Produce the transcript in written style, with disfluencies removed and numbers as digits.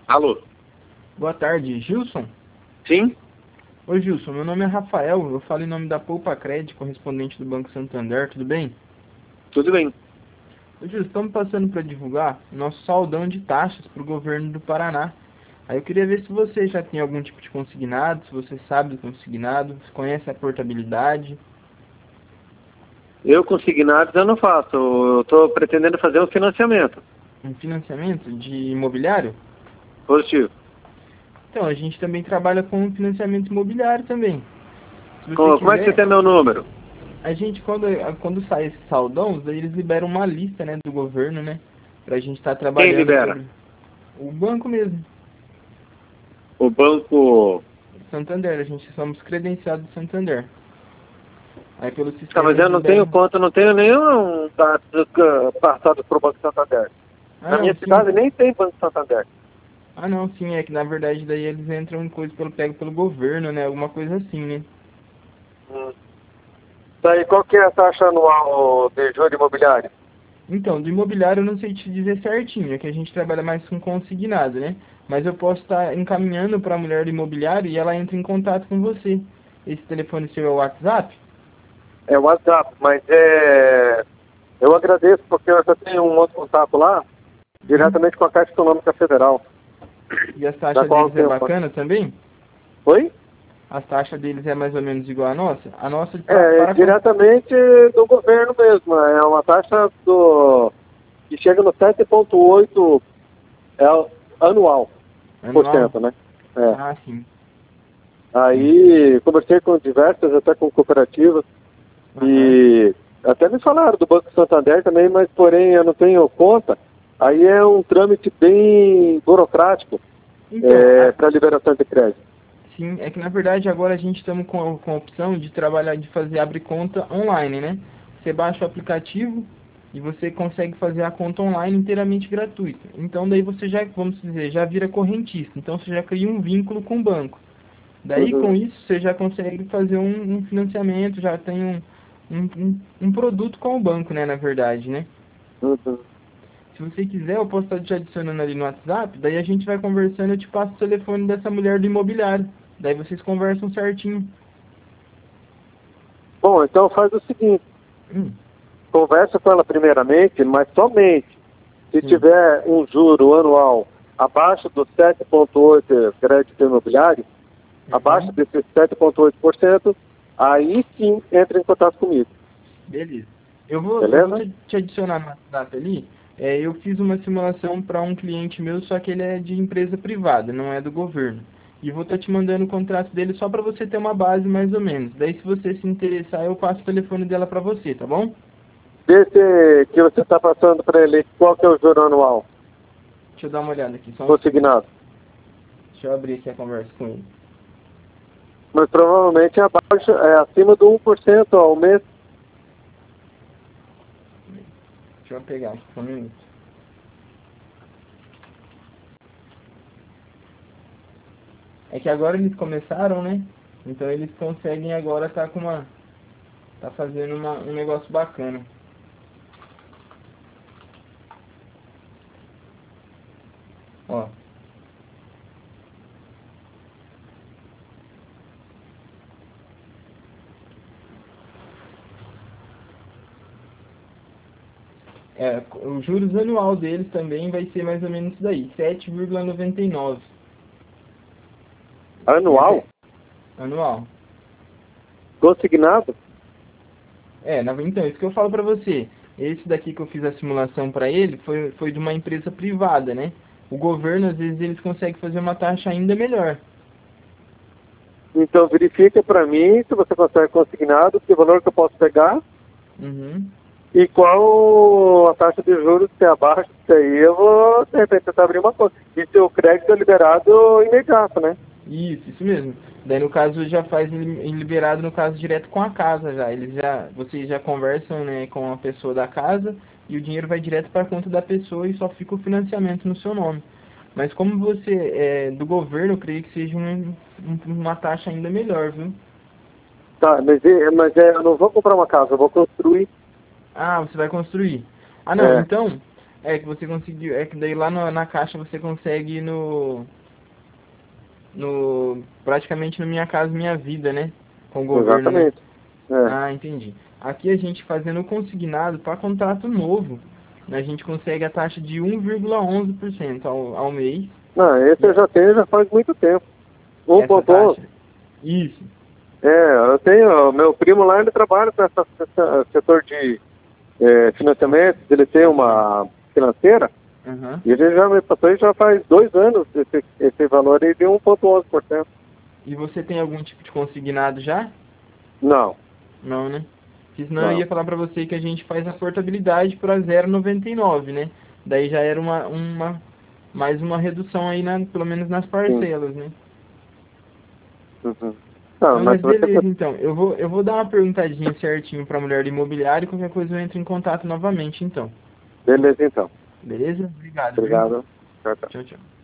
Alô? Boa tarde, Gilson? Sim? Oi, Gilson, meu nome é Rafael, eu falo em nome da Poupa Cred, correspondente do Banco Santander, tudo bem? Tudo bem. Ô, Gilson, estamos passando para divulgar o nosso saldão de taxas para o governo do Paraná. Aí eu queria ver se você já tem algum tipo de consignado, se você sabe do consignado, se conhece a portabilidade. Eu consignados eu não faço. Eu estou pretendendo fazer um financiamento. Um financiamento de imobiliário? Positivo. Então, a gente também trabalha com financiamento imobiliário também. Se você Como é que você quiser, tem meu número? a gente, quando sai esse saldão, daí eles liberam uma lista, né, do governo, né, pra gente estar Quem trabalhando libera? sobre o banco mesmo, O banco... Santander, a gente somos credenciados do Santander. Aí pelo Tá, sistema mas eles eu não tenho liberam... conta, não tenho nenhum dados passados para o Banco Santander. Ah, Na não, minha sim. cidade nem tem Banco Santander. Ah, não, sim, é que na verdade daí eles entram em coisa pego pelo governo, né, alguma coisa assim, né. Hum. Daí qual que é a taxa anual de juros imobiliários? Então, do imobiliário eu não sei te dizer certinho, é que a gente trabalha mais com consignado, né? Mas eu posso estar encaminhando para a mulher do imobiliário e ela entra em contato com você. Esse telefone seu é o WhatsApp? É o WhatsApp, mas eu agradeço porque eu já tenho um outro contato lá, diretamente com a Caixa Econômica Federal, E as da taxas qual eu deles é tenho. bacana também? Oi? As taxas deles é mais ou menos igual à nossa? A nossa É diretamente do governo mesmo. É uma taxa que chega no 7,8 anual, por anual? cento, né? É. Ah, sim. Sim. Aí conversei com diversas, até com cooperativas, Aham. e até me falaram do Banco Santander também, mas porém eu não tenho conta. Aí é um trâmite bem burocrático Então, para liberação de crédito. sim, é que na verdade agora a gente estamos com a opção de trabalhar, de fazer abrir conta online, né? Você baixa o aplicativo e você consegue fazer a conta online inteiramente gratuita. Então daí você já, vamos dizer, já vira correntista. Então você já cria um vínculo com o banco. Daí Uhum, com isso você já consegue fazer um financiamento, já tem um produto com o banco, né? Na verdade, né? uhum. Se você quiser, eu posso estar te adicionando ali no WhatsApp, daí a gente vai conversando, eu te passo o telefone dessa mulher do imobiliário. Daí vocês conversam certinho. Bom, então faz o seguinte, Hum, conversa com ela primeiramente, mas somente se sim. tiver um juro anual abaixo do 7,8% crédito imobiliário, abaixo Uhum. desse 7,8%, aí sim entra em contato comigo, Beleza. Eu vou beleza? te adicionar no WhatsApp ali. Eu fiz uma simulação para um cliente meu, só que ele é de empresa privada, não é do governo. E vou estar te mandando o contrato dele só para você ter uma base mais ou menos. Daí se você se interessar, eu passo o telefone dela para você, tá bom? Desse que você está passando para ele, qual que é o juro anual Deixa eu dar uma olhada aqui, só um segundo. consignado? Deixa eu abrir aqui a conversa com ele. Mas provavelmente é abaixo, é acima do 1% ao mês. Deixa eu pegar aqui, só um minuto. É que agora eles começaram, né? Então eles conseguem agora tá fazendo um negócio bacana. Ó, os juros anual deles também vai ser mais ou menos isso daí, 7,99. E Anual? até anual. Consignado? Então, isso que eu falo pra você. Esse daqui que eu fiz a simulação pra ele foi de uma empresa privada, né? O governo, às vezes, eles conseguem fazer uma taxa ainda melhor. Então verifica para mim se você consegue consignado, que valor que eu posso pegar Uhum. e qual a taxa de juros que é abaixo disso aí. Eu vou, de repente, tentar abrir uma conta. E seu crédito é liberado imediato, né? Isso mesmo. Daí no caso já faz liberado no caso direto com a casa já. Vocês já conversam, né, com a pessoa da casa e o dinheiro vai direto para a conta da pessoa e só fica o financiamento no seu nome. Mas como você é do governo, eu creio que seja uma taxa ainda melhor, viu? Tá, eu não vou comprar uma casa, eu vou construir. Ah, você vai construir. Ah, não, É, então É que você conseguiu, é que daí lá na Caixa você consegue praticamente no Minha Casa Minha Vida, né? Com o governo, né? Exatamente. É. Ah, entendi. Aqui a gente fazendo o consignado para contrato novo, né, a gente consegue a taxa de 1,11% ao mês. Não, esse eu E já tenho já faz muito tempo. essa 1,11. taxa, isso. Eu tenho, meu primo lá, ele trabalha com esse setor de financiamento, ele tem uma financeira, Aham. e ele já me passou e já faz 2 anos esse valor aí de 1,11%. E você tem algum tipo de consignado já? Não, Não, né? Porque senão eu não. ia falar pra você que a gente faz a portabilidade para 0,99, né? Daí já era mais uma redução aí, pelo menos nas Sim. parcelas, né? Uhum. Não, Não, mas mas você... beleza, então. Eu vou dar uma perguntadinha certinho pra mulher do imobiliário e qualquer coisa eu entro em contato novamente, então. Beleza, então. Beleza? Obrigado, viu? Obrigado. Tchau, tchau. Tchau, tchau.